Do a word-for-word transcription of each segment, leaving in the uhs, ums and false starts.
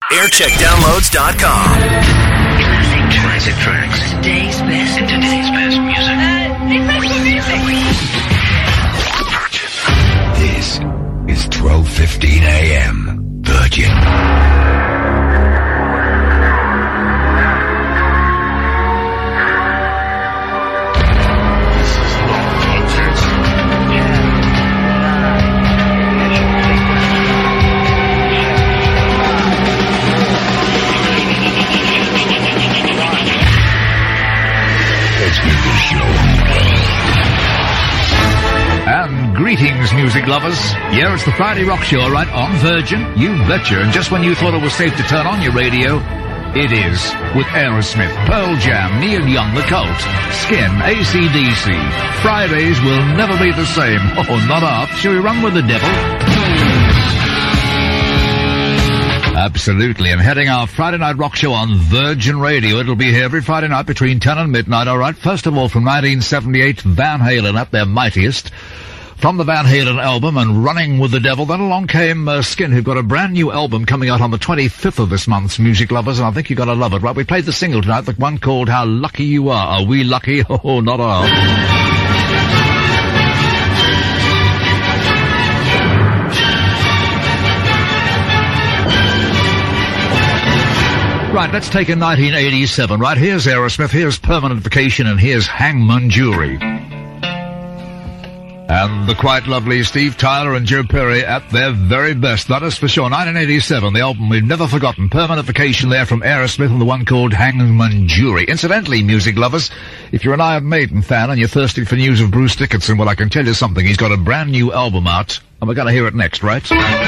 aircheck downloads dot com. Classic tracks. Today's best. Today's best music. Uh, this is twelve fifteen a.m. Virgin. And greetings, music lovers. Yeah, it's the Friday Rock Show, right, on Virgin. You betcha. And just when you thought it was safe to turn on your radio, it is. With Aerosmith, Pearl Jam, Neil Young, The Cult, Skin, A C D C. Fridays will never be the same. Oh, not up. Shall we run with the devil? Absolutely, and heading our Friday Night Rock Show on Virgin Radio. It'll be here every Friday night between ten and midnight, all right? First of all, from nineteen seventy-eight, Van Halen at their mightiest. From the Van Halen album and Running with the Devil, then along came uh, Skin, who've got a brand new album coming out on the twenty-fifth of this month's Music Lovers, and I think you've got to love it, right? We played the single tonight, the one called How Lucky You Are. Are we lucky? Oh, not all. Right, let's take in nineteen eighty-seven, right? Here's Aerosmith, here's Permanent Vacation, and here's Hangman Jury. And the quite lovely Steve Tyler and Joe Perry at their very best, that is for sure. nineteen eighty-seven, the album we've never forgotten. Permanent Vacation there from Aerosmith and the one called Hangman Jury. Incidentally, music lovers, if you're an Iron Maiden fan and you're thirsty for news of Bruce Dickinson, well, I can tell you something. He's got a brand new album out, and we're going to hear it next, right?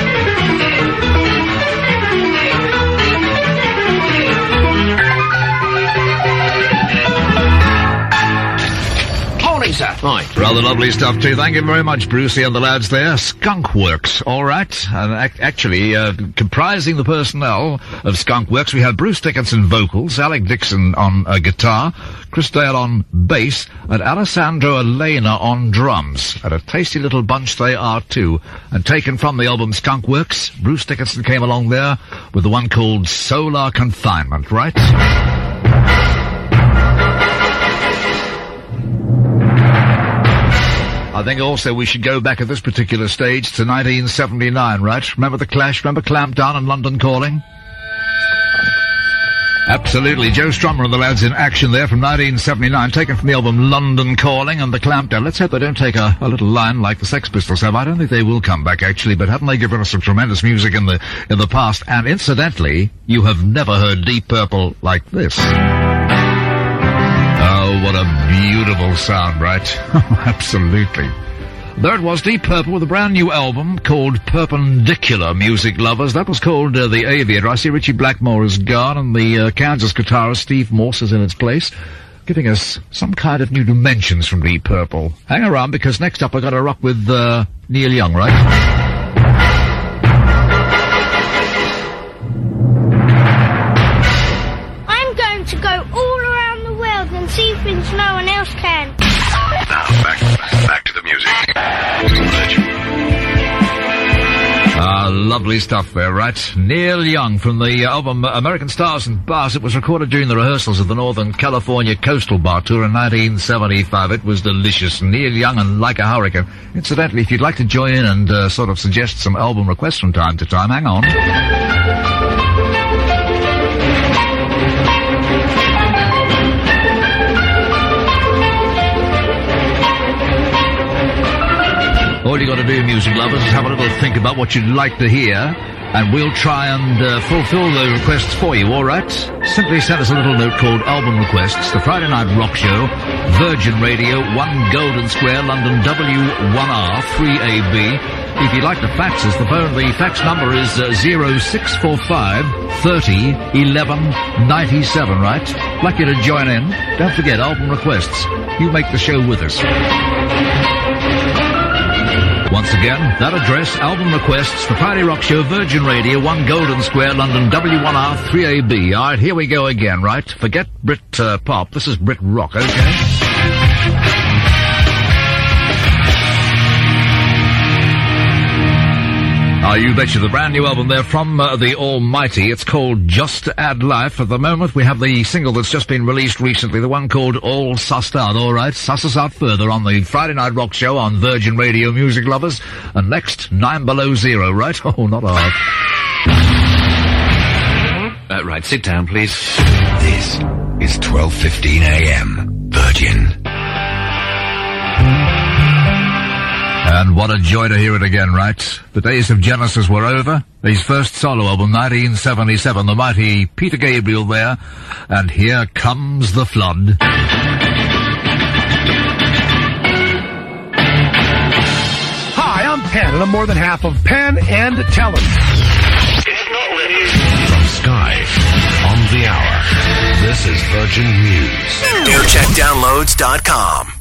Sir. Right. Rather lovely stuff too. Thank you very much, Brucey and the lads there. Skunk Works, all right. And ac- actually, uh, comprising the personnel of Skunk Works, we have Bruce Dickinson vocals, Alec Dixon on uh, guitar, Chris Dale on bass, and Alessandro Elena on drums. And a tasty little bunch they are too. And taken from the album Skunk Works, Bruce Dickinson came along there with the one called Solar Confinement, right? I think also we should go back at this particular stage to nineteen seventy-nine, right? Remember The Clash? Remember Clamp Down and London Calling? Absolutely. Joe Strummer and the lads in action there from nineteen seventy-nine, taken from the album London Calling and The Clamp Down. Let's hope they don't take a, a little line like the Sex Pistols have. I don't think they will come back, actually, but haven't they given us some tremendous music in the in the past? And incidentally, you have never heard Deep Purple like this. Oh, what a beautiful sound, right? Absolutely. There it was, Deep Purple with a brand new album called Perpendicular, music lovers. That was called uh, The Aviator. I see Richie Blackmore is gone, and the uh, Kansas guitarist Steve Morse is in its place, giving us some kind of new dimensions from Deep Purple. Hang around, because next up I've got to rock with uh, Neil Young, right? To go all around the world and see things no one else can. Now, back, back to the music. Ah, lovely stuff there, right? Neil Young from the uh, album American Stars and Bars. It was recorded during the rehearsals of the Northern California Coastal Bar Tour in nineteen seventy-five. It was delicious. Neil Young and Like a Hurricane. Incidentally, if you'd like to join in and uh, sort of suggest some album requests from time to time, hang on. All you got to do, music lovers, is have a little think about what you'd like to hear, and we'll try and uh, fulfill the requests for you, all right? Simply send us a little note called Album Requests, the Friday Night Rock Show, Virgin Radio, one Golden Square, London, W one R three A B. If you'd like the faxes, the phone, the fax number is uh, zero six four five, thirty, eleven, ninety-seven, right? Like you to join in. Don't forget, album requests. You make the show with us. Once again, that address, album requests, the Friday Rock Show, Virgin Radio, one Golden Square, London, W one R three A B. All right, here we go again, right? Forget Brit uh, pop. This is Brit rock, okay? Ah, you betcha, the brand new album there from uh, the Almighty. It's called Just to Add Life. At the moment, we have the single that's just been released recently, the one called All Sussed Out. All right, suss us out further on the Friday Night Rock Show on Virgin Radio Music Lovers. And next, Nine Below Zero, right? Oh, not hard. Uh, right, sit down, please. This is twelve fifteen a.m. Virgin. And what a joy to hear it again, right? The days of Genesis were over. His first solo album, nineteen seventy-seven, the mighty Peter Gabriel there. And here comes the flood. Hi, I'm Penn, and I'm more than half of Penn and Teller. From Sky, on the hour, this is Virgin News. aircheck downloads dot com.